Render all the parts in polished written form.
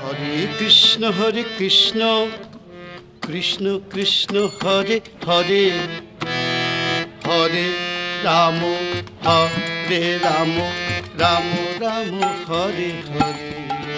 Hare Krishna Krishna Krishna Hare Hare Hare Rama Hare Rama Rama Rama Hare Hare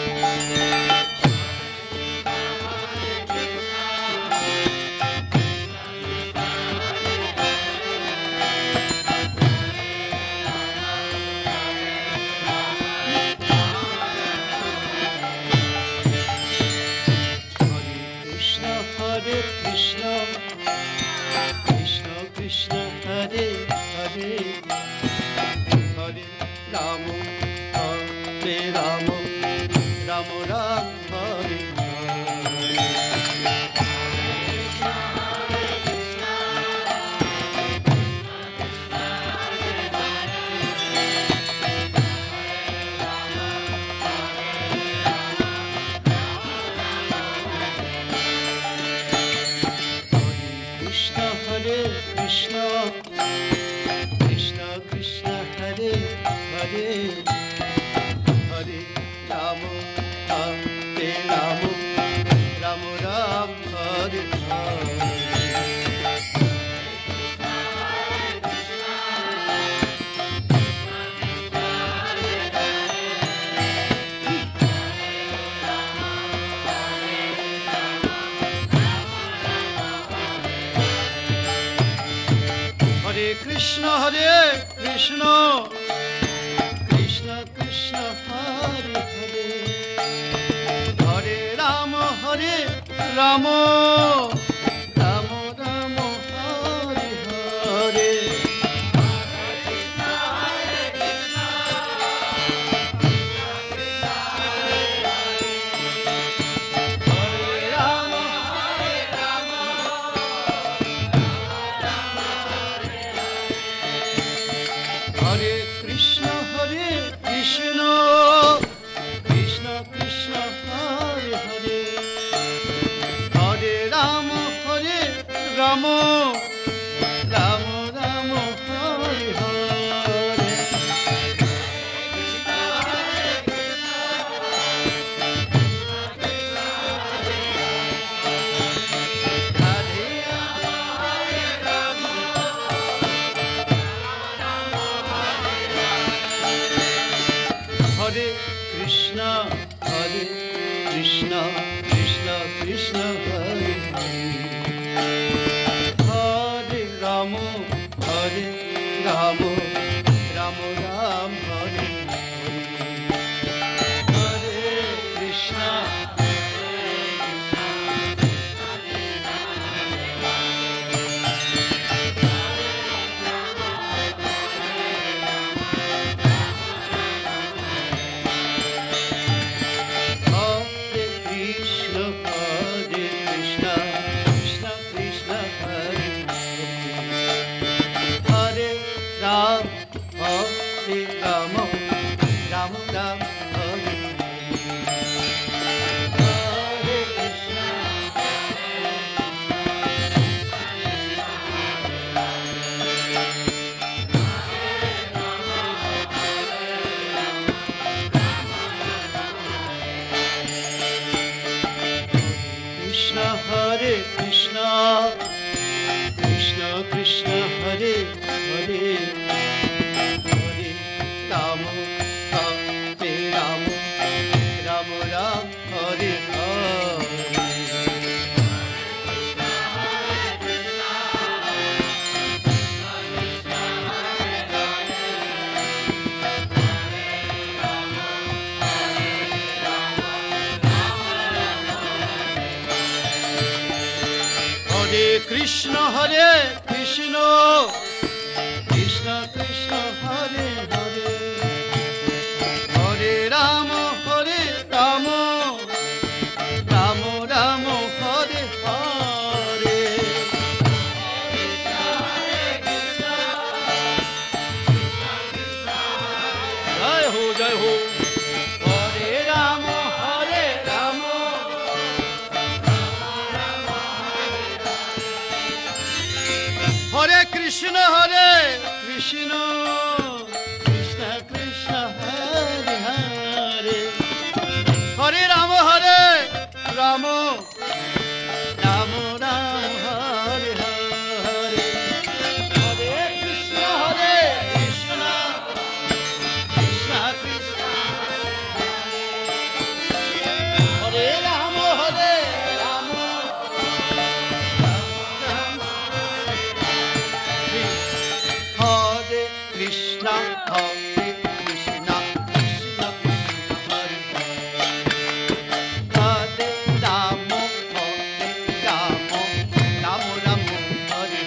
Krishna Hare Krishna Krishna Krishna Hare Hare Hare Rama Hare Rama Rama Rama Hare Hare Krishna Hare Krishna Krishna Krishna Hare Hare Hare Rama Hare Rama Rama Rama Hare Hare Jai Ho Jai Ho Hare Rama Hare Rama Hare Krishna Hare Krishna Krishna Krishna Hare Hare Hare Rama Hare Ram Ram Ram Hare Hare Hare Krishna Krishna Krishna Hare Ram Hare Ram Hare Krishna Krishna Krishna Hare Hare Ram Ram Ram Hare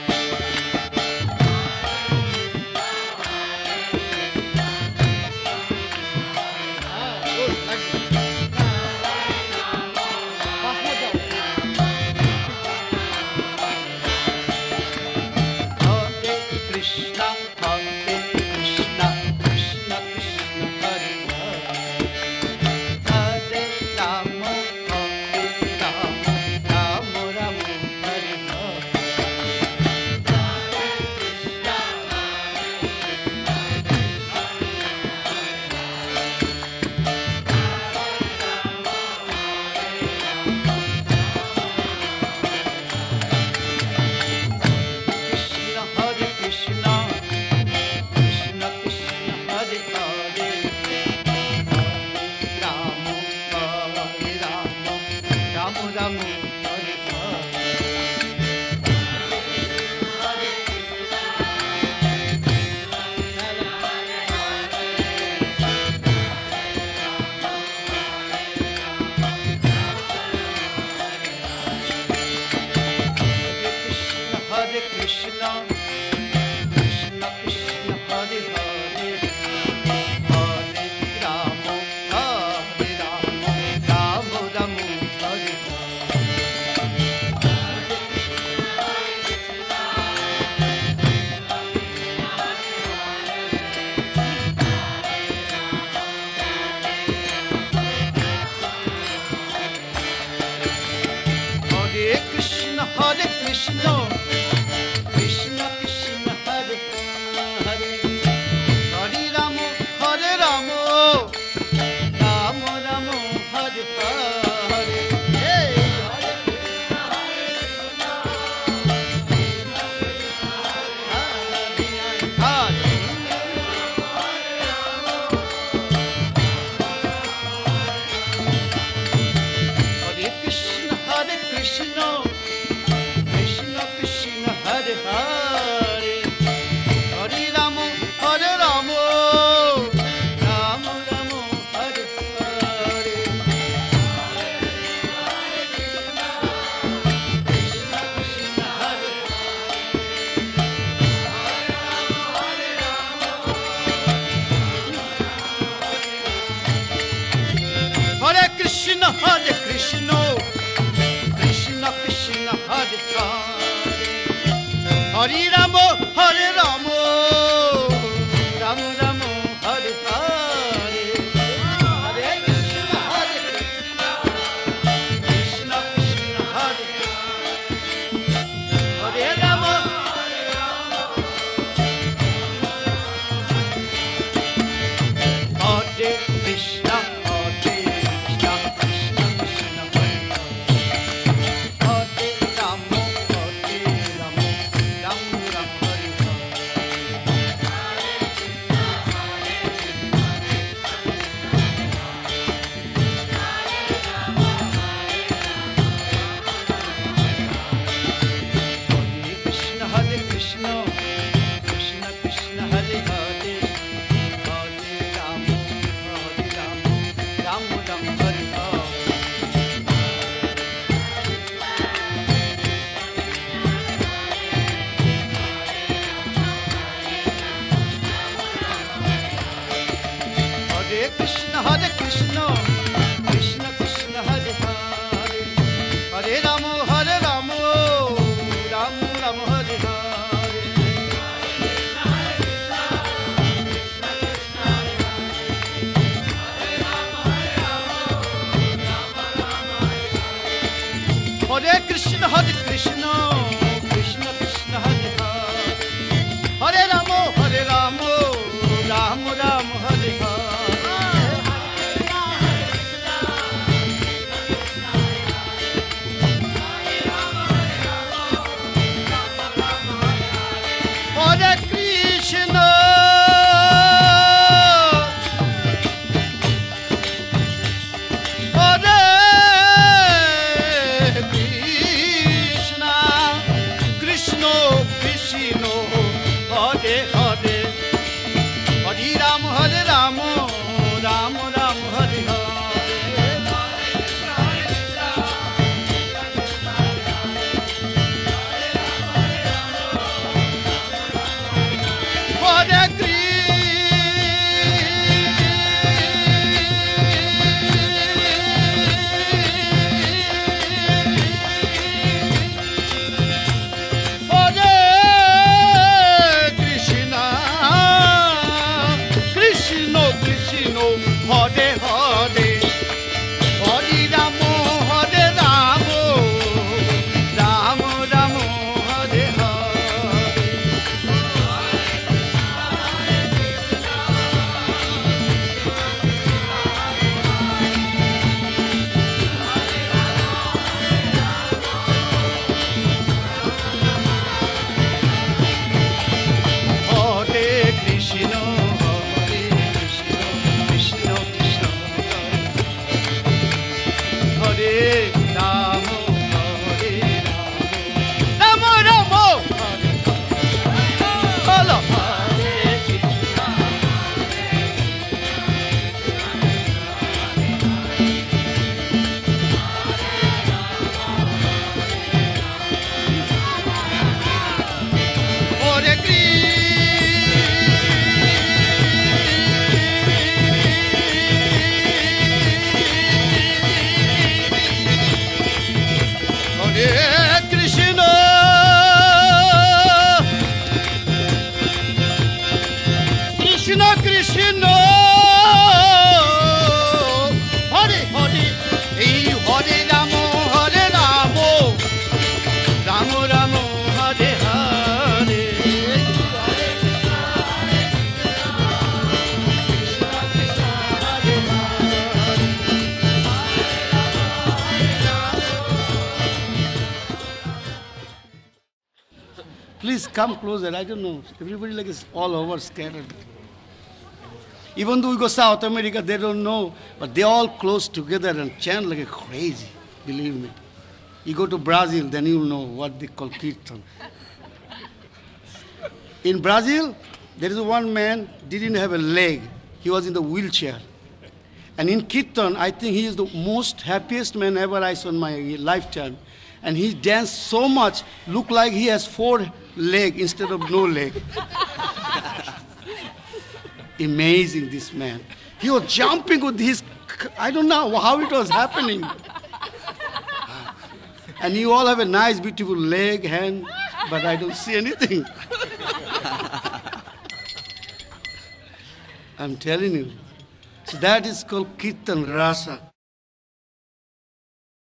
Krishna Krishna Krishna Krishna Hare Hare Ram Ram Ram Hare Krishna Hare Krishna Krishna Krishna Hare Hare Ram Ram Ram Hare Hare Krishna Krishna Krishna Hare Hare Hare Ram Ram Ram Hare Hare Krishna Krishna Krishna Hare Hare Hare Ram Ram Ram Hare Hare Hey Hare Krishna Krishna Krishna Krishna Hare Hare Hare Ram Ram Ram Hare Hare Hare Krishna Krishna Krishna Hare Hare Hare Ram Ram Ram Hare Hare Hare Krishna Krishna Krishna Hare Hare Ram Hare Krishna Krishna Krishna Hare Hare Ram Ram Hare Hare Krishna Krishna Krishna Hare Hare Hare Ram Ram Hare Hare Hare Krishna Krishna Krishna Hare Hare Hare Ram Ram Hare Hare Hare Krishna Krishna Krishna Hare Hare Hare Ram Ram Hare Hare please come closer. I don't know. Everybody like is all over scattered. Even though we go South America, they don't know, but they all close together and chant like a crazy. Believe me. You go to Brazil, then you'll know what they call kirtan. In Brazil, there is one man didn't have a leg. He was in the wheelchair. And in kirtan, I think he is the most happiest man ever I saw in my lifetime. And he danced so much, looked like he has 4 legs instead of no leg. Amazing, this man. He was jumping with his, I don't know how it was happening. And you all have a nice, beautiful leg, hand, but I don't see anything. I'm telling you. So that is called Kirtan Rasa.